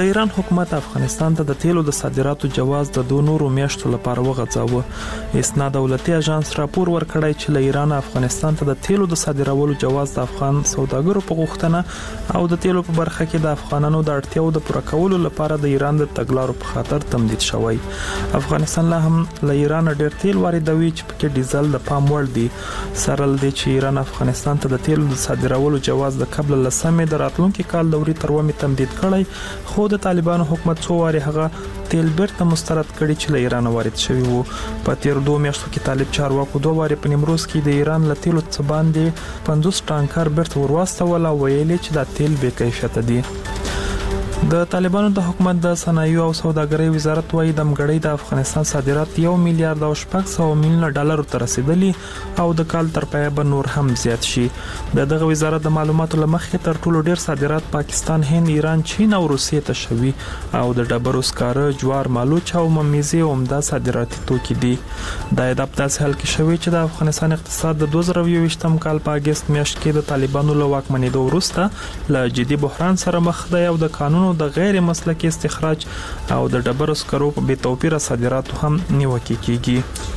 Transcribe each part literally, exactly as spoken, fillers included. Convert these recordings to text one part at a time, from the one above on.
د ایران حکومت افغانستان ته د تیلو د صادراتو جواز د دوه نورو میاشتو لپاره وغځاوه. اسنا دولتي اژانس راپور ورکړی چې له ایران افغانستان ته د تیلو د صادرولو جواز د افغان سوداګرو په غوښتنه او د تیلو په برخه کې د افغانانو د اړتیاو د پوره کولو لپاره د ایران د تګلارو په خاطر تمدید شوی. افغانستان لا هم له ایران ډیر تیل واردوي چې پکې ډیزل د پام وړ دي. سره له دې چې ایران افغانستان ته د تیلو د صادرولو جواز د قبل لسمې د راتلونکي کال دوري تر ومه تمدید کړی، خو د طالبانو حکومت څو واره هغه تیل بیرته مسترد کړي چې له ایران وارد شوی وو. په تیر دوه میاشتو کې طالب چارواکو دوه واره په نیمروز کې د ایران له تیلو څخه باندې پنځوس ټانکر بیرته ورواستول او ویلي چې دا تیل بې کیفیت دي. د طالبانو د حکومت د صنایع او سوداګرۍ وزارت وايي د مګړۍ د افغانستان صادرات یو میلیارډ او شپږ سوه میلیونه ډالر ته رسیدلی او د کال تر پایه به نور هم زیات شي. د دغه وزارت د معلوماتو لمخې تر ټولو ډیر صادرات پاکستان، هند، ایران، چین او روسیې ته شوي او د ډبرو سکاره، جوار، مالوچ او ممیزې عمده صادراتي توکي دي. دا د داسې حال کې شوی چې د افغانستان اقتصاد د دوه زره یوویشتم کال په اگست میاشت کې د طالبانو له واکمنېدو وروسته له جدي بحران سره مخ دی او د قانون د غیر مسلکي استخراج او د ډبرو سکرو په بې توپیره صادراتو هم نیوکه کیږي.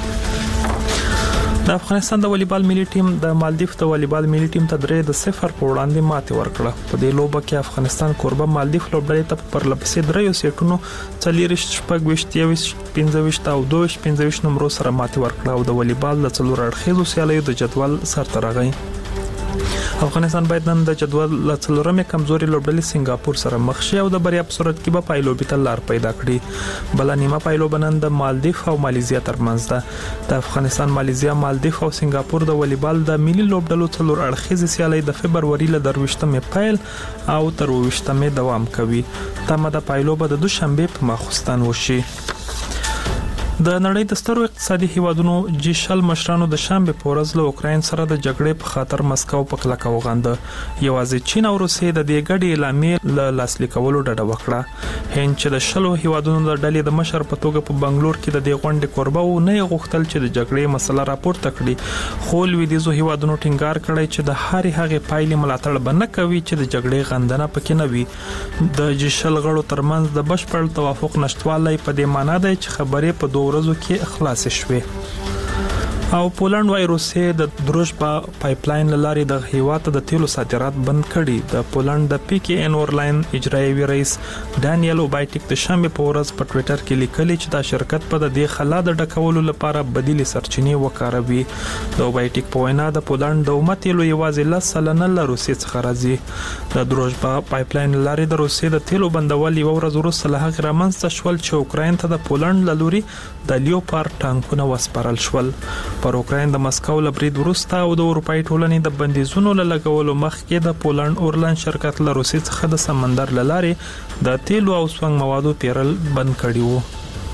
د افغانستان د والیبال ملي ټیم د مالدیف د والیبال ملي ټیم ته درې د صفر په وړاندې ماتې ورکړه. په دې لوبه کې افغانستان کوربه مالدیف لوبډلې ته پر لپسې دریو سیټونو څلور شپږ وشت پنځه وشت او دوه پنځه وشت نمبر سره ماتې ورکړه او د والیبال د څلور اړخیزو سیالیو د جدول سرته راغی. افغانستان باید نن د جدول له څلورمې کمزوري لوبډلې سنگاپور سره مخ شي او د بریا په صورت کې به پایلوبي ته لار پیدا کړي. بل نیمه پایلوبه نن د مالدیف او مالیزیا ترمنځ ده. د افغانستان، مالیزیا، مالدیف او سنگاپور د والیبال د ملي لوبډلو څلور اړخیزې سیالي د فبرवरी له درويشتمې پیل او تر وشتمې دوام کوي. تمه د پایلوبه د دوشنبه په ماخستان وشي. د نړۍ د سترو اقتصادي هیوادونو جی شل مشرانو د شنبه په ورځ له اوکراین سره د جګړې په خاطر مسکو په کلکه وغانده. یوازې چین او روسیې د دې ګډې اعلامیې له لاسلیک کولو ډډه وکړه. هند چې د شلو هیوادونو د ډلې د مشر په توګه په بنگلور کې د دې غونډې کوربه و نه غوښتل چې د جګړې مسله راپورته کړي، خو لویدیځو هیوادونو ټینګار کړی چې د هرې هغې پایلې ملاتړ به نه کوي چې د جګړې غندنه پکې نه وي. د جی شل غړو ترمنځ د بشپړ توافق نشټوالی په دې معنی دی چې خبرې په دوه ورځو کې اخلاص شوه. او پولند وايي روسیې د دروژبا پایپلاین لارې د هیواد د تیلو صادرات بند کړي. د پولند د پی کې ان اورلاین اجرایي رئیس ډانیل اوبایټیک د شنبه په ورځ په ټوئیټر کې لیکلي چې دا شرکت په د خلا د ډکولو لپاره بدیل سرچینې وکاروي. د اوبایټیک په وینا د پولند د اومه تیلو یوازې لس سلنه له روسیې څخه راځي. د دروژبا پایپلاین لارې د روسیې د تیلو بندول یو ورځ وروسته له هغه رامنځته شول چې اوکراین ته د پولند له لوري د لیوپارډ ټانکونه وسپارل شول. پر اوکراین د مسکو له برید وروسته او د اروپאי ټولنې د بندیزونو له لګولو مخکې د پولند اورلاین شرکت له روسیې څخه د سمندر له لارې د تیلو او سونګ موادو پیرل بند کړي وو.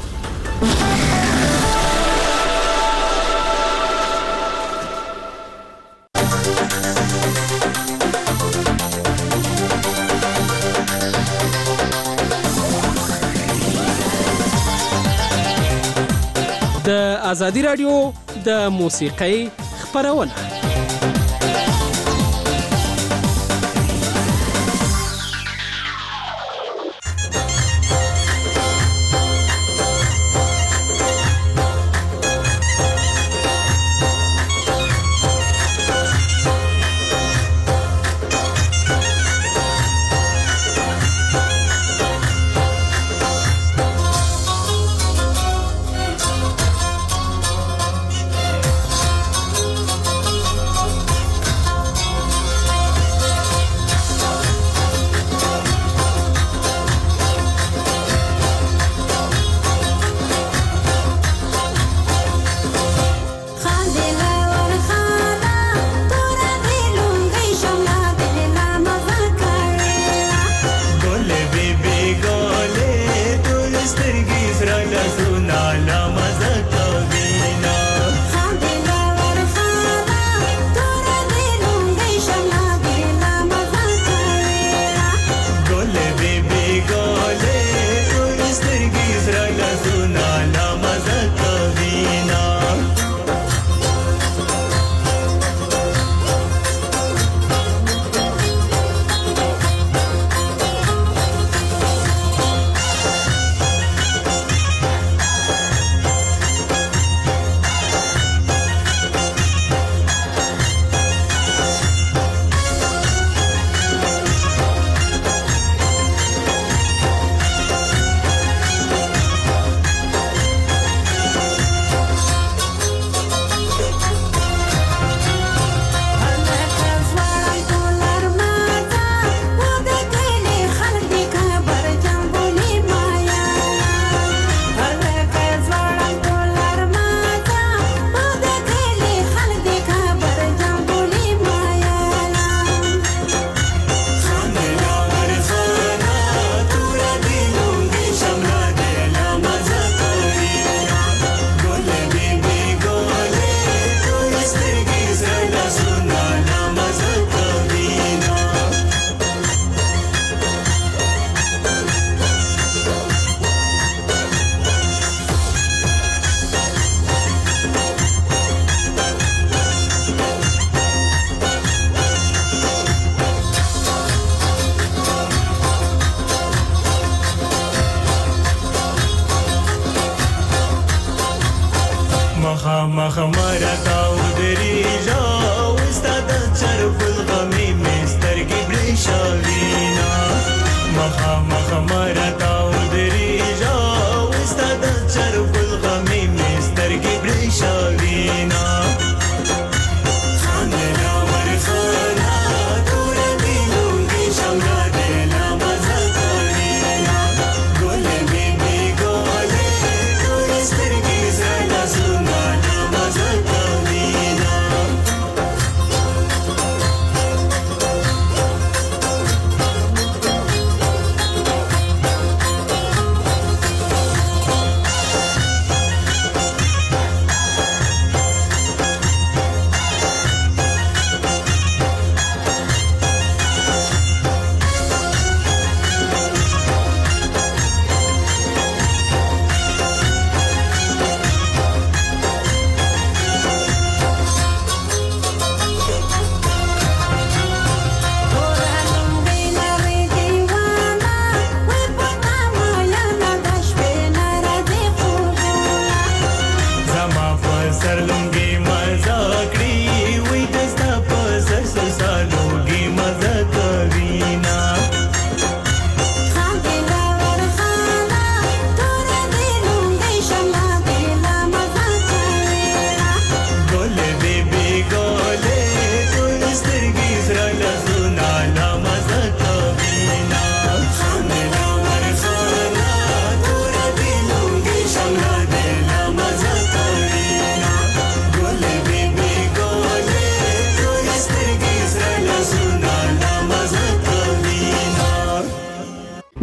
د ازادي رادیو د موسیقۍ خبرونه.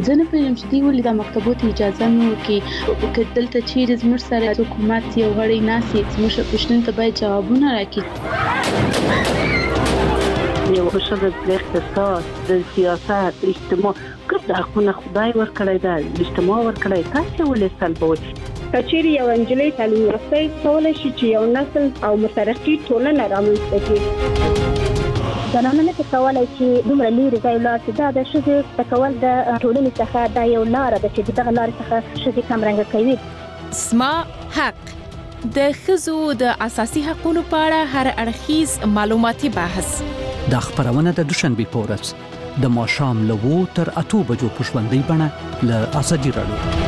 زه نه پوهیږم چې دوی ولې دا مکتبو ته اجازه نه ورکوي، که دلته چیرې زموږ سره حکومت یو غړی ناست وي زموږ پوښتنو ته باید جوابونه راکړي. یو ښځه د اقتصاد، د سیاست، اجتماع ګډ حقونه خدای ورکړی دی، اجتماع ورکړی، تاسو ولې سلبوي؟ کچېرې یو انجلۍ تعلیم یافته کولای شي چې یو نسل او مترقي ټولنه رامنځته کړي. زنانه نه کولای چې دومره لري ځای لاړ شي. دا د ښځې تکول د ټولنې څخه دا یو لار ده چې دغه لار څخه ښځې کمرنګه کوي. اسما حق د ښځو د اساسي حقوقو په اړه هر اړخیز معلوماتي بحث. دا خبرونه د دوشنبه په ورځ د ماښام له وو تر اتو بجو په ژوندۍ بڼه له اساسي راډیو.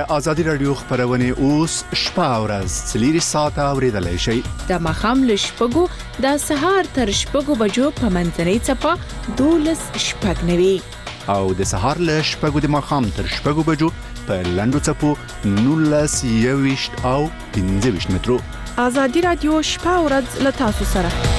ازادي رادیو خبرونه اوس شپه او ورځ څلور ساعته اوریدلای شئ. د مخام له شپږو د سهار تر شپږو بجو په منځنۍ چپه دولس شپږ نوي او د سهار له شپږو د مخام تر شپږو بجو په لندو چپو نولس یويشت او پنځه ویشت مترو. ازادي رادیو شپه او ورځ له تاسو سره.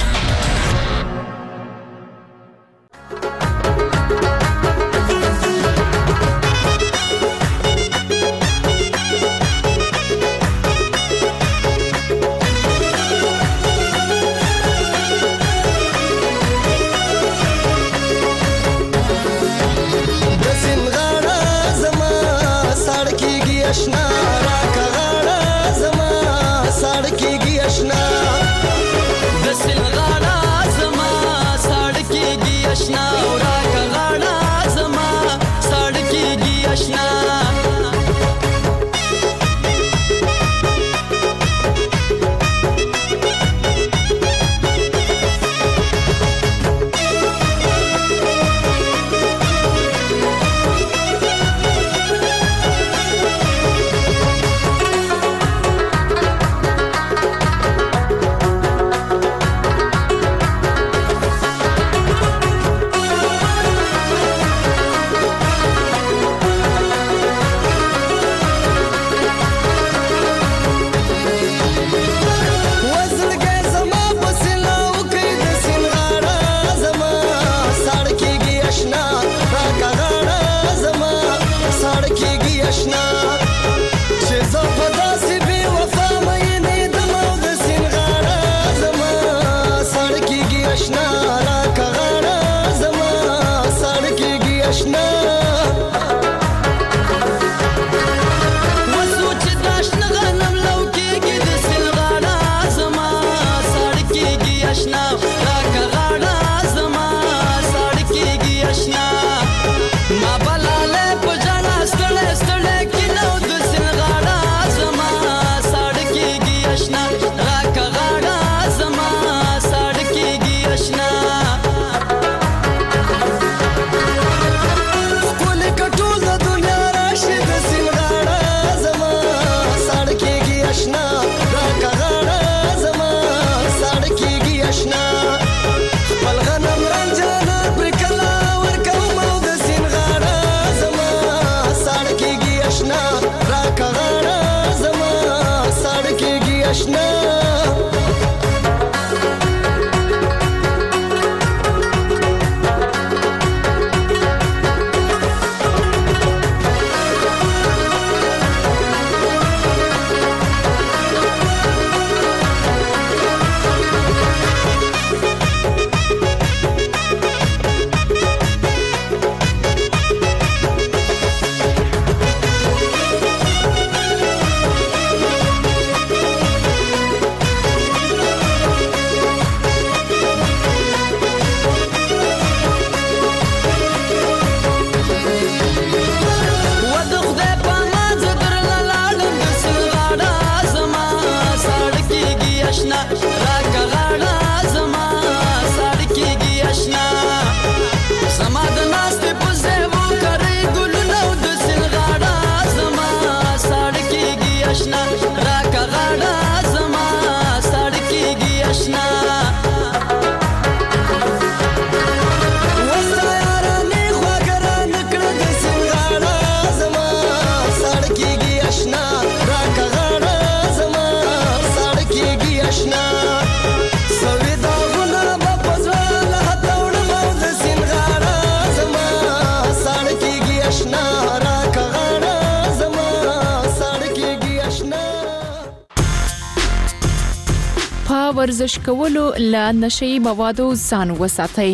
ورزش کولو له نشئی موادو ځان وساتئ.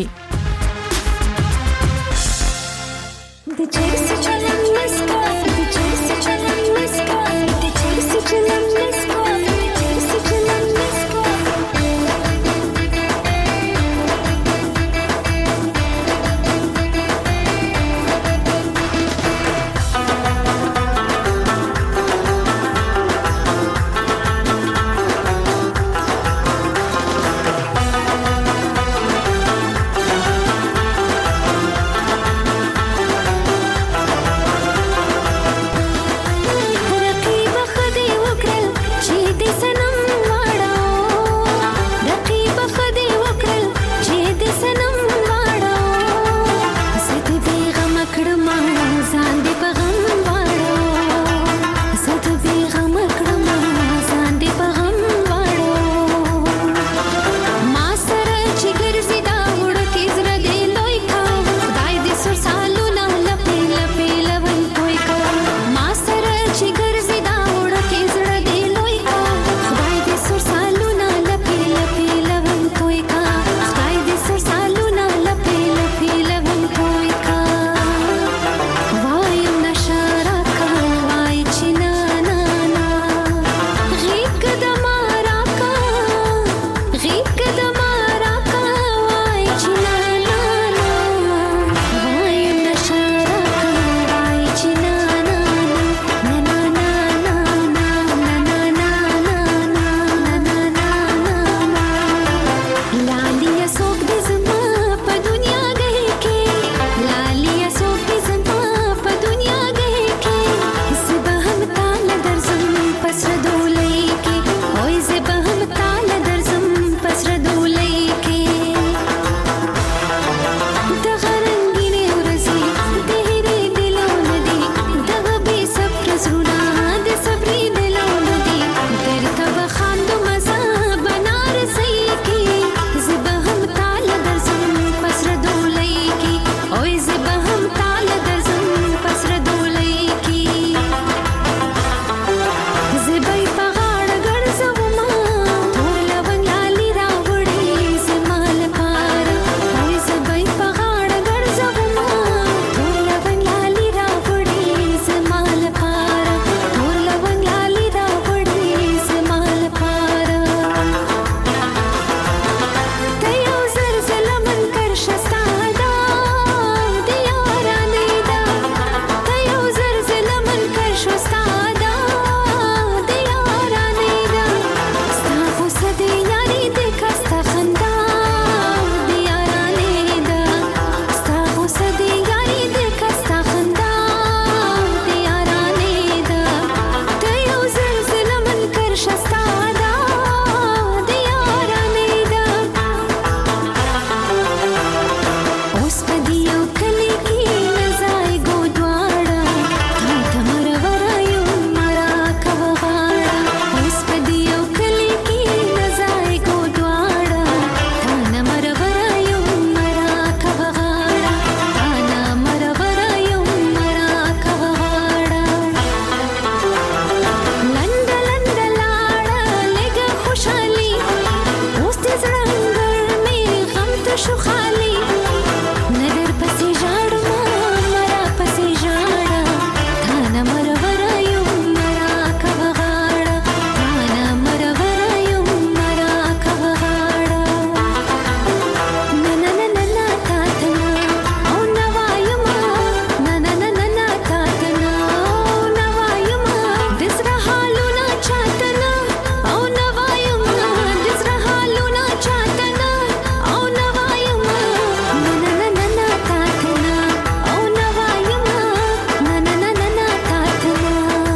نشو خالی ندر پسې ژاړم مرا پسې ژاړه تانا مرورا یم مرا کوه غاړه تانا مرورا یم مرا کوه غاړه نه نه نه نه نه تاته نه او نه وایم نه نه نه نه نه تاته نه او نه وایم د زړه حالونه چاته نه او نه وایم د زړه حالونه چاته نه او نه وایم نه نه نه نه نه تاته نه او نه وایم نه نه نه نه نه تاته نه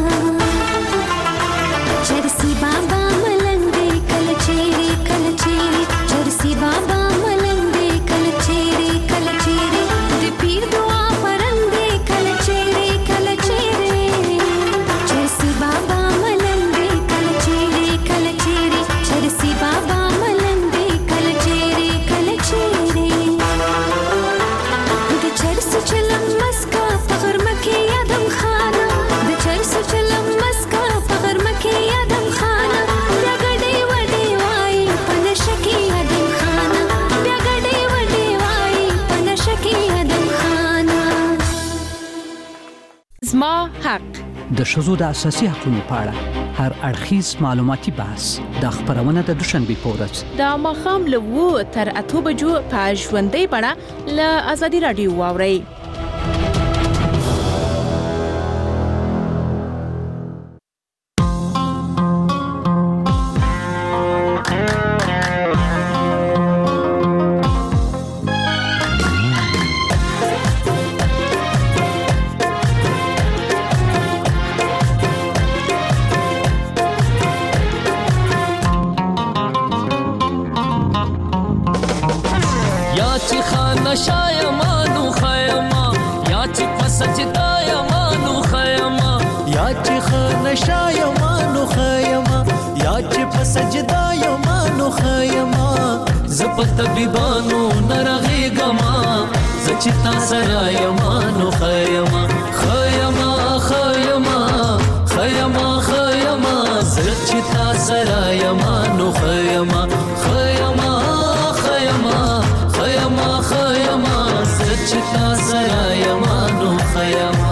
چرسی بابا ملنګ دی کله چیرې کله چیرې چرسی بابا ملنګ دی کله چیرې کله چیرې د پیر دعا پرنګ دی کله چیرې کله چیرې چرسی بابا ملنګ دی کله چیرې کله چیرې چرسی بابا ملنګ دی کله چیرې کله چیرې د چرس چلم مسکا په غرمه کې یادم خانه د چرس چلم مسکا په غرمه کې یادم خانه بیا ګډې وډې وایي په نشه کې یادم خانه بیا ګډې وډې وایي په نشه کې یادم خانه زما حق د ښځو د اساسي حقوقو په اړه هر اړخیز معلوماتي بحث د خبرونه د دوشنبه په ورځ د ماښام له اوو تر اتو بجو په ژوندۍ بڼه له ازادي راډیو واورئ. یا چې خانه شایمانو خیما یا چې پسجدا یمانو خیما یا چې خانه شایمانو خیما یا چې پسجدا یمانو خیما زپت بیبانو نرغیګما زچتا سرا یمانو خیما خیما خیما خیما خیما زچتا سرا یمانو خیما خیما خیما خیما خیما زچتا سرا یمانو خیما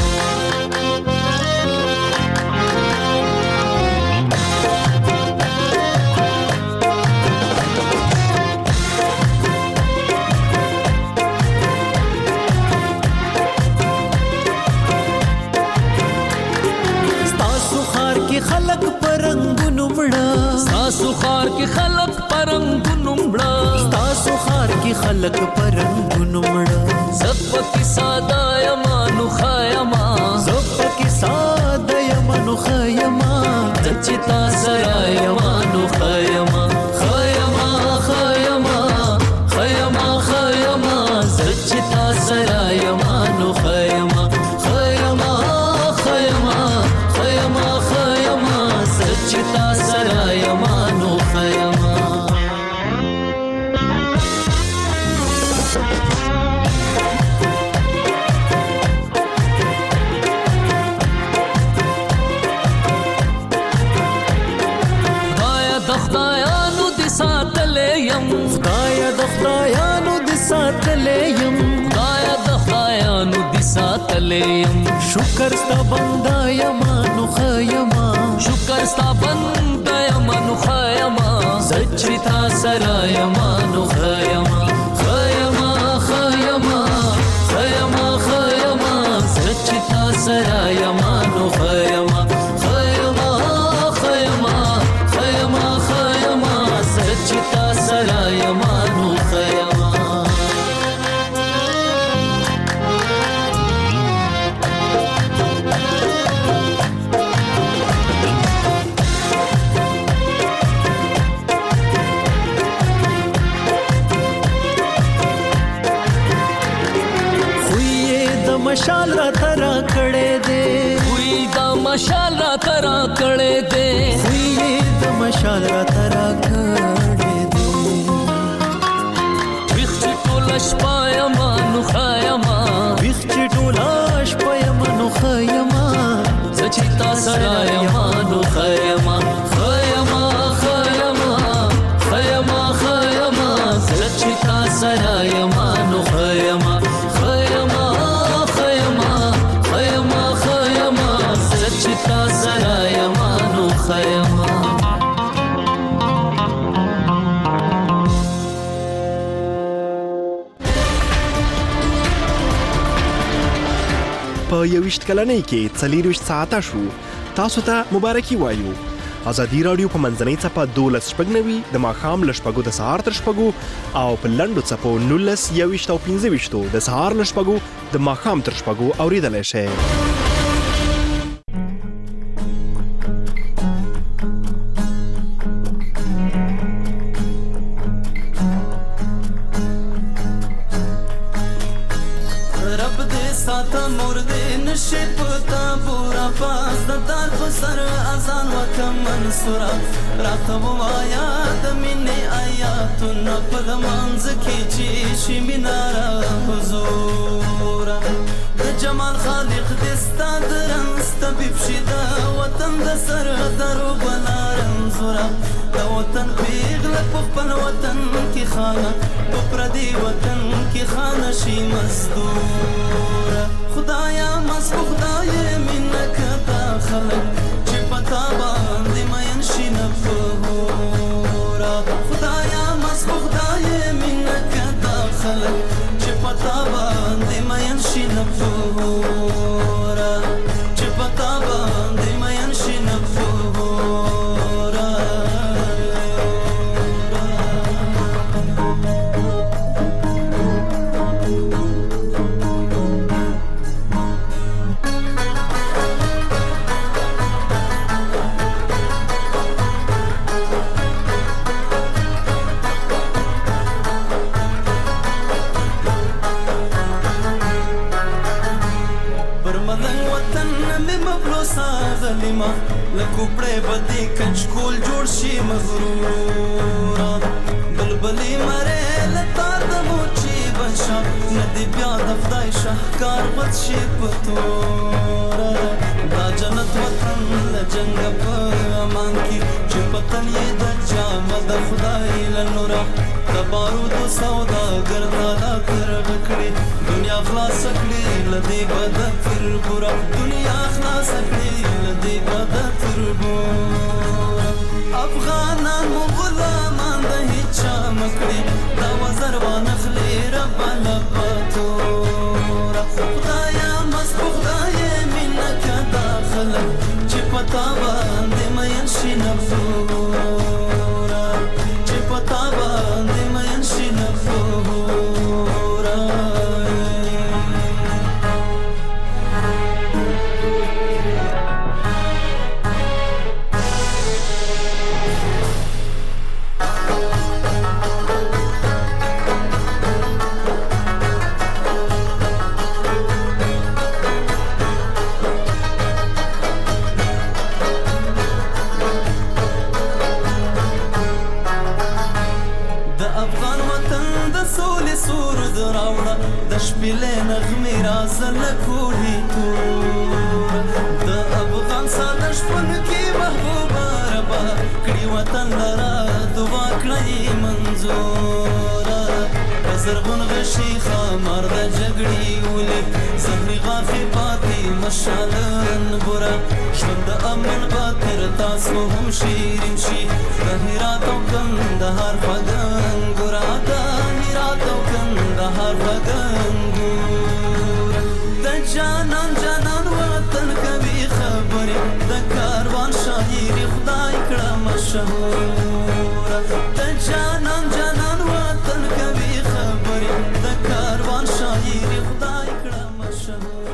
ستاسو خار کې خلق پرنګونو مړه ستاسو خار کې خلق پرنګونو مړه ستاسو خار کې خلق پرنګونو مړه زپ کې ساده یمانو خیما زپ کې ساده یمانو خیما دچتا سرا یمانو خیما خیما خیما خیما خیما دچتا سرا یمانو خیما خیما خیما خیما خیما دچتا سرا یمانو خیما خدایانو دې ساتلې يم خدایا د خدایانو دې ساتلې يم خدایا د خدایانو دې ساتلې يم شکر ستا بندا یمانو خیما شکر ستا بندا یمانو خیما سچتا سرا یمانو خیما خیما خیما خیما خیما سچتا سرا یمانو خیما خیما خیما خیما خیما سچتا سرا یمانو خیما مشال را ترا کړه دے وی دا مشال را ترا کړه دے وی دا مشال را ترا کړه دے وخت ټولش پایما نو خایما وخت ټولش پایما نو خایما سچتا سرا یما نو خایما خایما خایما خایما خایما سچتا په یوویشت کلنۍ کې څلېرویشت ساعته شو. تاسو ته مبارکي وایو. ازادي رادیو په منځنۍ څپه دولس شپږ نوي د ماښام له شپږو د سهار تر شپږو او په لنډو څپو نولس یوویشت او پنځه ویشتو د سهار له شپږو د ماښام تر شپږو اورېدلی شئ. راته ووایا د مینې آیاتونه په لمانځ کې چې شي مینه را حضوره د جمال خالق دې ستا د رنځ طبیب شي د وطن د سر درو بلا رنځوره د وطن پیغله په خپل وطن کې خانه په پردي وطن کې خانه شي مزدوره خدایا مسکو خدای مینه کتا خلک چې پتا باندې مین شي نفهورا خدایا مسکو خدای مینه کتا خلک چې پتا باندې مین شي نفهورا چې پتا باندې مین شي نفهورا لکوپړې بدی کچکول جوړ شي مغرورا بلبلې مره لتا د موچی بشا ندی بیا د خدای شهکار بد شي پتورا دا جنت وطن له جنگ په امان کې چې پتن یې د جامه د خدای له نورا د بارود سودا ګرځالا تر وکړي دنیا خلاص کړي لدی بد تر ګورا دنیا خلاص کړي لدی بد تر ګورا افغانان مو غلامان د هیڅ مکړي دا وزر وانخلي رب لبتورا خدایا مسکو خدای مینه کدا خلک چې پتا باندې مین شي نفورا چې پتا باندې مین شي نفورا شپېلې نغمې رازل کوډي تور د افغان ساده شپن کې محبوبه ربا کړي وطن لرا دعا کړی منظوره زرغون غشي خمر د جګړې ولې زهري غافي پاتې مشالن ګورا ژوند امن باتر تاسو هم شیرین شي د هرات او کندهار فدان ګورا د هرات او کندهار فدان ګورا د جانان جانان وطن کوي خبرې د کاروان شاعري خدای کړه مشهور د جانان جانان وطن کوي خبرې د کاروان شاعري خدای کړه مشهور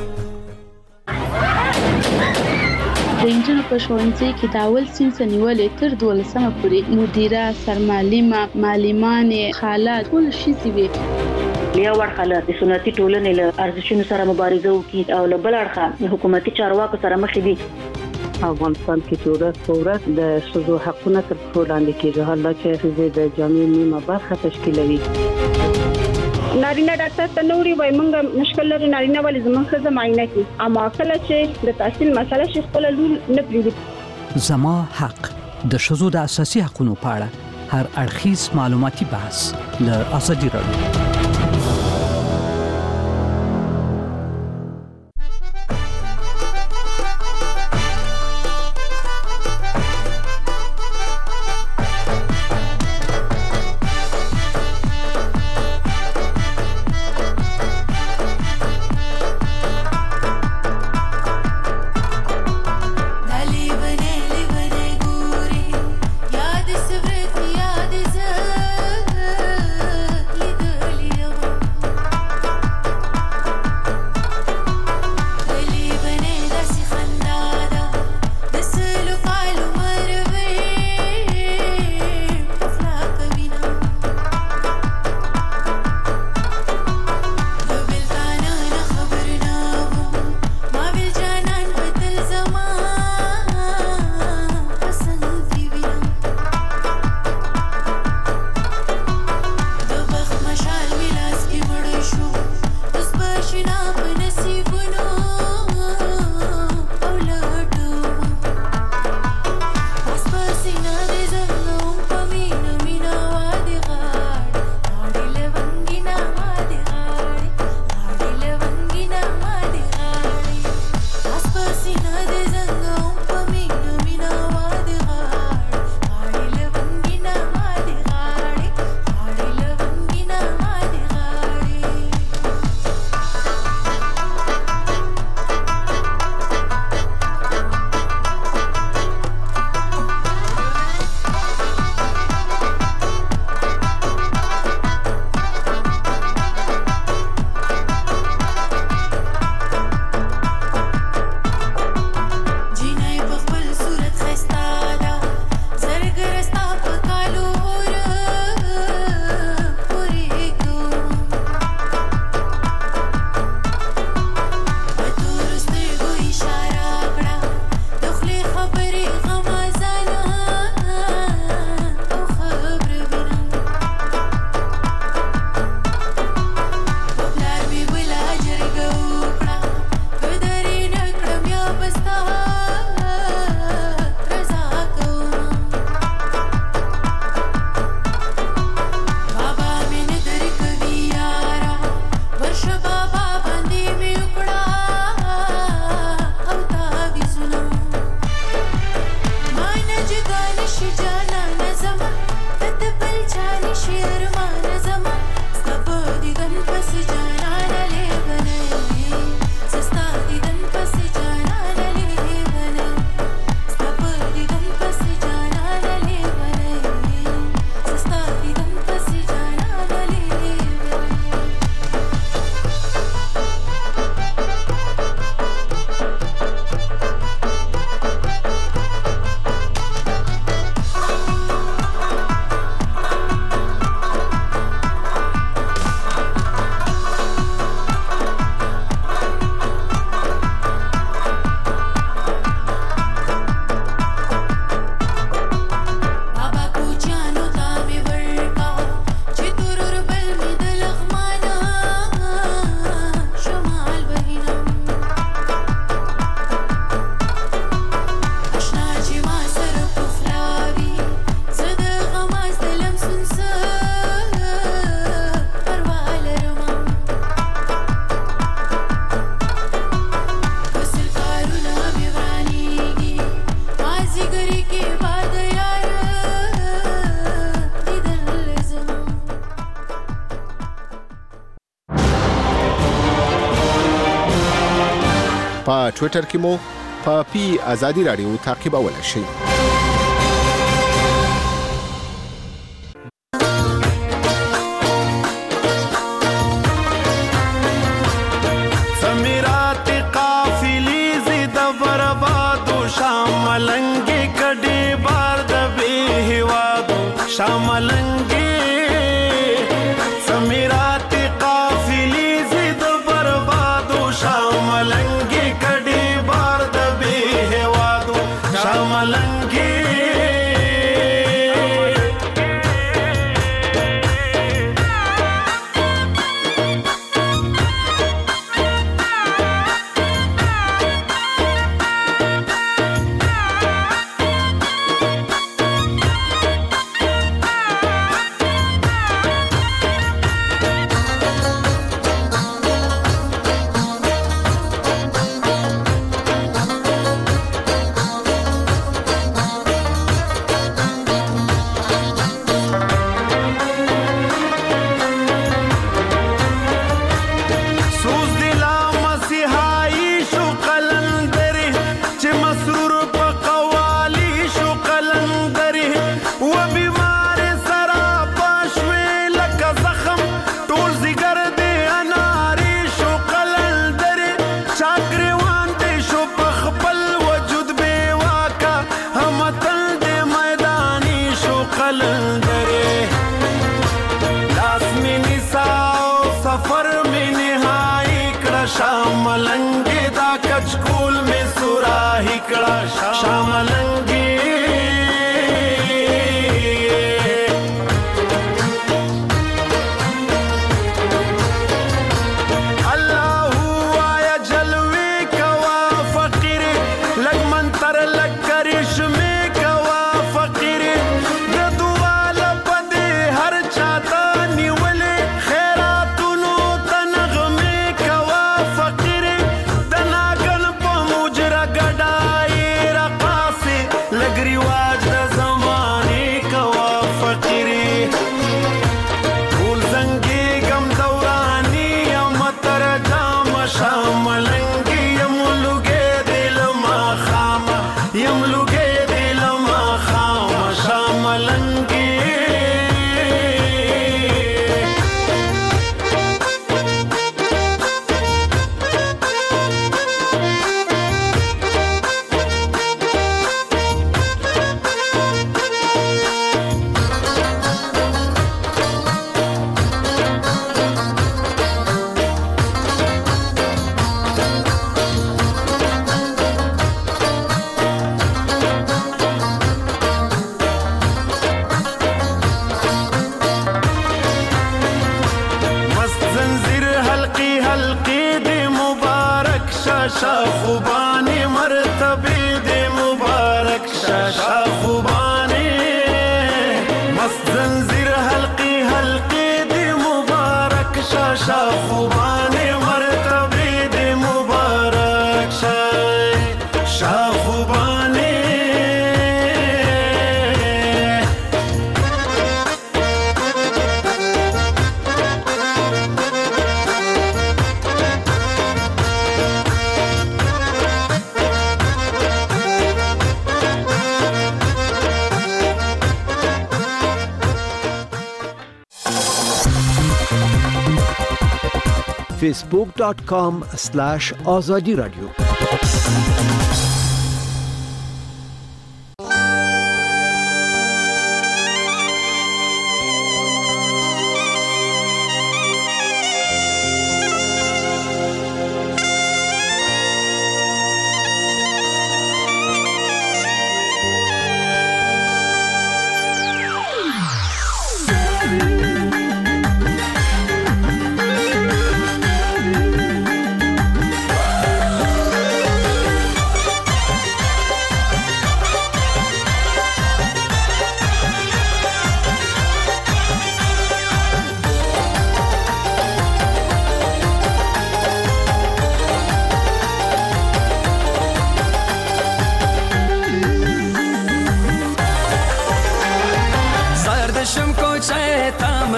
د انجنونو په ښوونځي کې د اول صنف نیولې تر دولسمه پورې مدیره سرمعلمه معلمانې خالات ټول شي وي یو ورخه د سنتي ټولنې له ارزښتونو سره مبارزه وکړي او له بل اړخه حکومتي چارواکو سره مخ دي. افغانستان کې چې ورځ په ورځ د ښځو حقونه تر پښو لاندې کېږي، حالله چې ښځې د جامعې نیمه برخه تشکیلوي. نارینه ډاکټر ته نوري وای مونږ مشکل لري نارینه ولې زموږ ښځه معاینه کوي، اما کله چې د تحصیل مسله شي خپل لور نه پریږدي. زما حق د ښځو د اساسي حقوقو په اړه هر اړخیز معلوماتي بحث له ازادي راډیو. په ټوئیټر کې مو په پی ازادي رادیو تعقیبولای شئ. facebook dot com slash azadi radio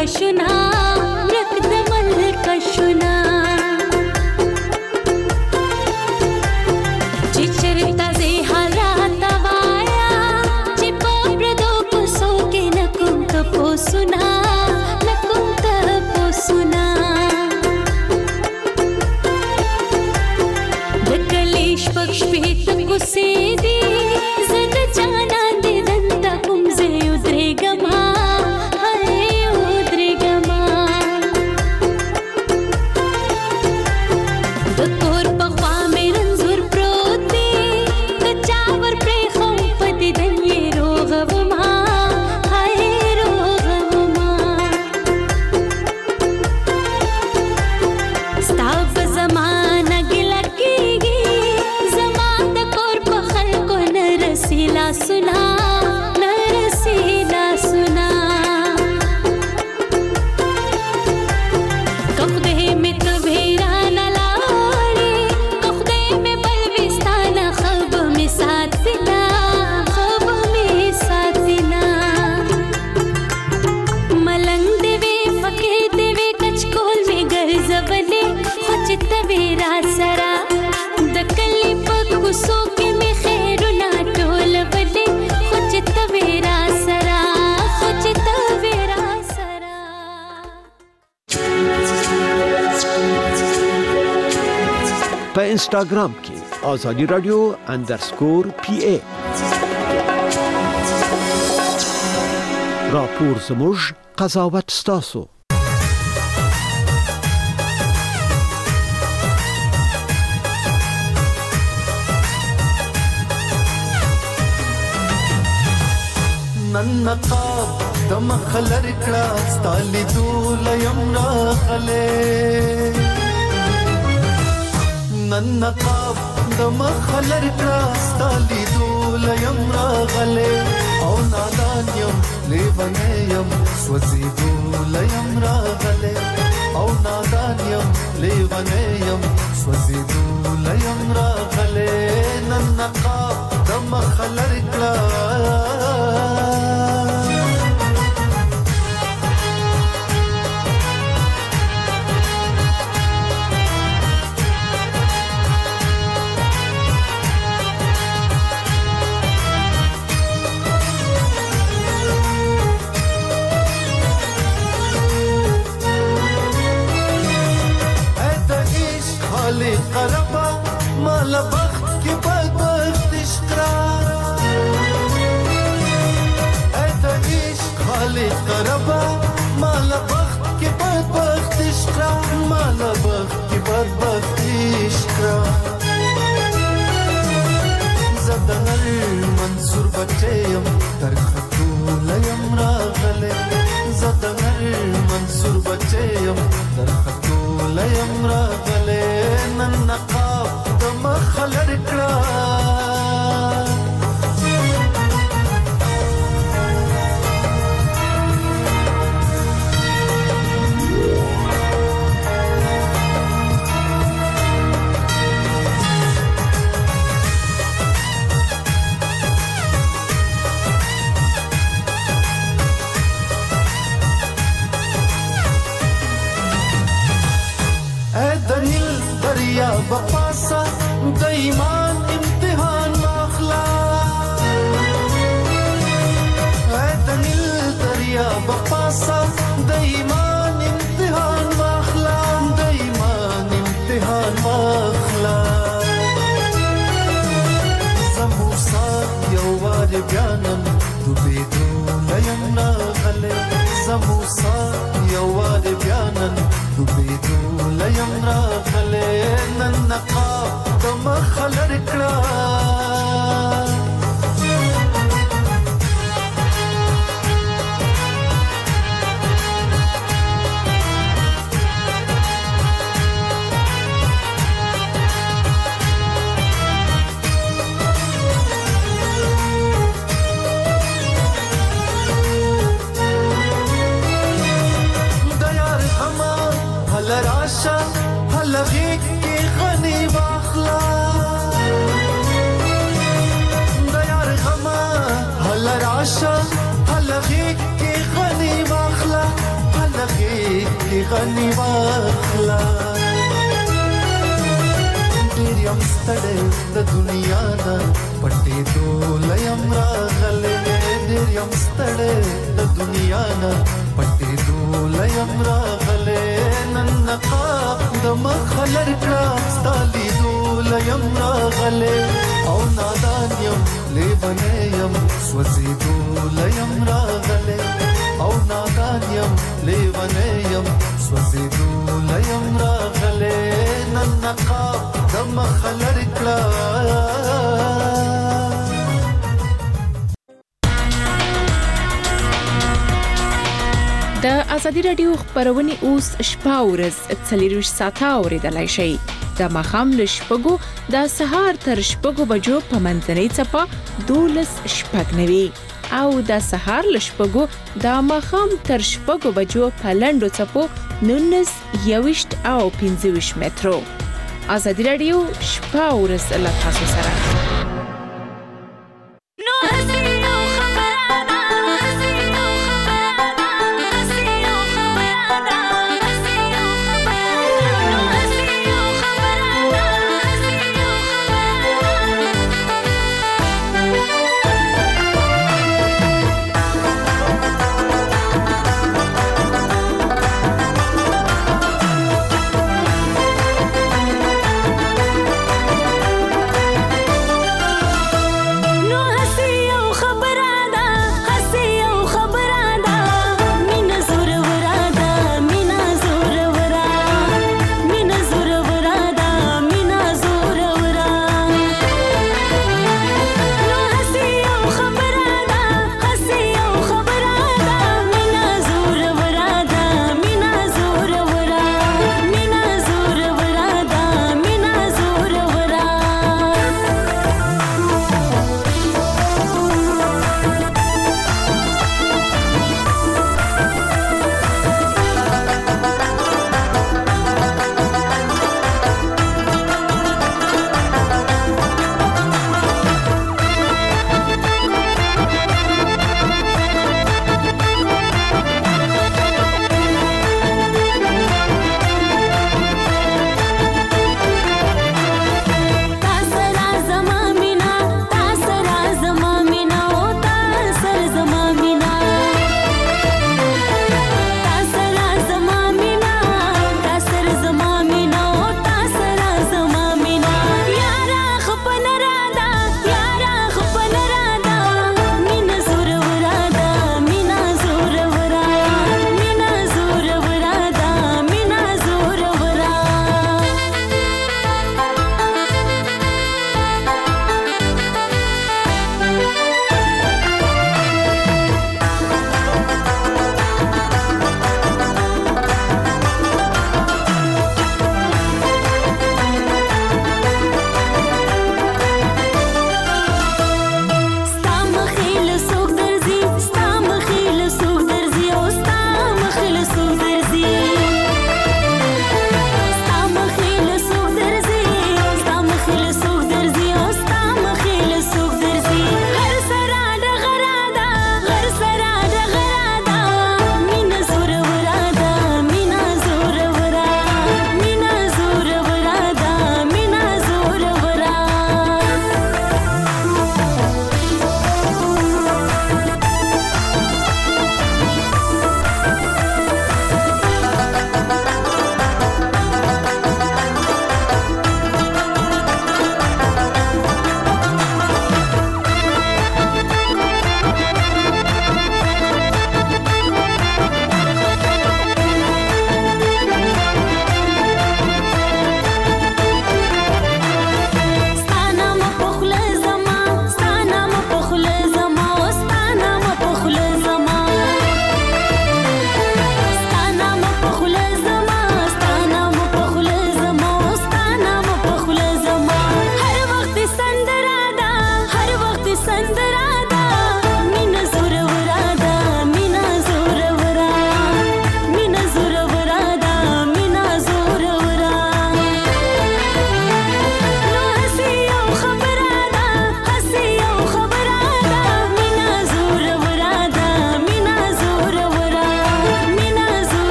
کشنا رک د مل کشنا چې چرتا زه حالات وایا چې په پردو کوسو کې نکوم ته پوسنا نکوم ته پوسنا د کلیش پښ په کوسې دی زد جانا دې دنتا کوم زه یو درګما په انسټاګرام کې آزادی رادیو انډرسکور پی ای راپور زموږ قضاوت ستاسو نن نقاب دم خلر کړه ستالي دول یم راغله نن نقاب دم خلر کړه ستالي دول یم راغله او نادان یم لیونه یم سوځي دول یم راغله او نادان یم لیونه یم سوځي دول یم راغله نن نقاب دم خلر کړه قربا مال بخت کی بدبخت اشکرا ایتا عشق خالی قربا مال بخت کی بدبخت اشکرا مال بخت کی بدبخت اشکرا زدنر منصور بچیم در خطول یم راغله زدنر منصور بچیم در خطول یم راغله نن نقاب دم خلر کړه دریا بپاسا د ایمان امتحان واخلا اے دنیل دریا بپاسا د ایمان امتحان واخلا د ایمان امتحان واخلا زموسا یو وار بیانم دوبېدو لیم راغلی زموسا یو وار بیانم دوبېدو لیم راغلی نن نقاب دم خلر کړه راشا هلغی کی غنی واخلا د یار غما هل راشا هلغی کی غنی واخلا هل غني واخلا ډېر یم ستړی د دنیا نه پټې دولیم راغلی ډېر یم ستړی د دنیا نه پټې دولیم راغلی نن نقاب د مخه لر کړه ستا لیدولیم راغلی او نادان یم لیونی یم سوځېدولیم راغلی او نادان یم لیونی یم سوځېدولیم راغلی نن نقاب د مخه لر کړه. د ازادي رادیو خبرونه اوس شپه ورځ څلور ساعته اوریدلای شي د مخام له شپږو د سهار تر شپږو بجو په منځنۍ چپه دولس شپږ نوي او د سهار له شپږو د مخام تر شپږو بجو په لندو چپو نونس یوشت او پنځه مترو. ازادي رادیو شپه ورځ له تاسو سره.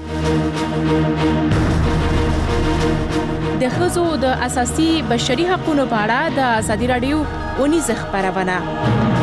د ښځو د اساسي بشري حقوقو په اړه د ازادي راډیو ونیزه خبرونه